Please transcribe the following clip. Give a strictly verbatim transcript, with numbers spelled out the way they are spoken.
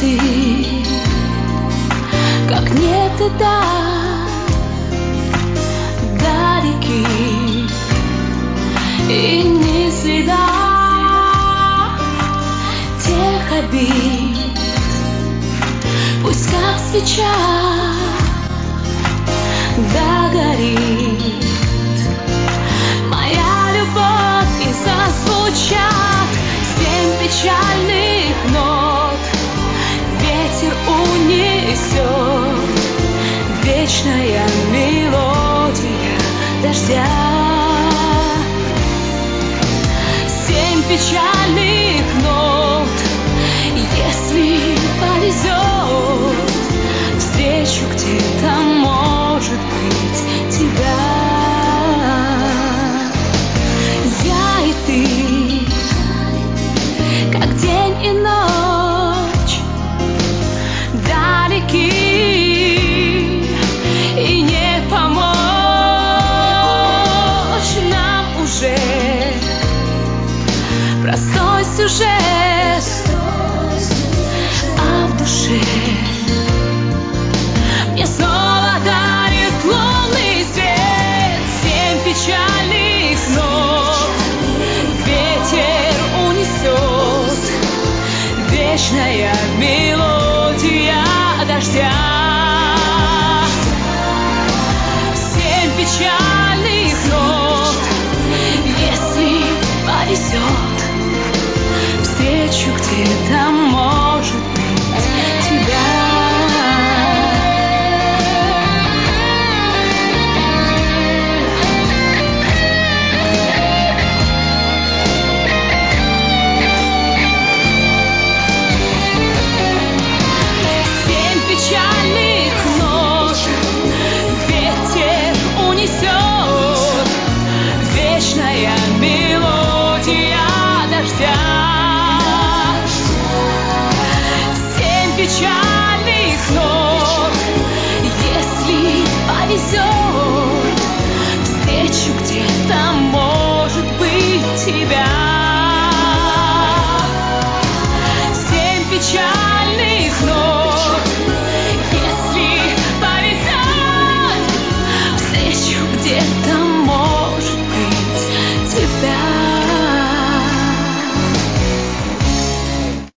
ты, как некогда далеки, и ни следа тех обид. Пусть как свеча догорит моя любовь, и зазвучат семь печальных нот. Ветер унесет вечная мелодия дождя. Семь печальных нот, если повезет, встречу где-то, может быть, тебя. Я и ты, как день и ночь, далеки, и не помочь нам уже. Простой сюжет, а в душе мне снова дарит лунный свет. Семь печальных нот ветер унесет, вечная мелодия дождя. Семь печальных нот, если повезет, встречу где-то, может быть, тебя. Семь печальных нот ветер унесет, вечная мелодия дождя. Семь печальных нот.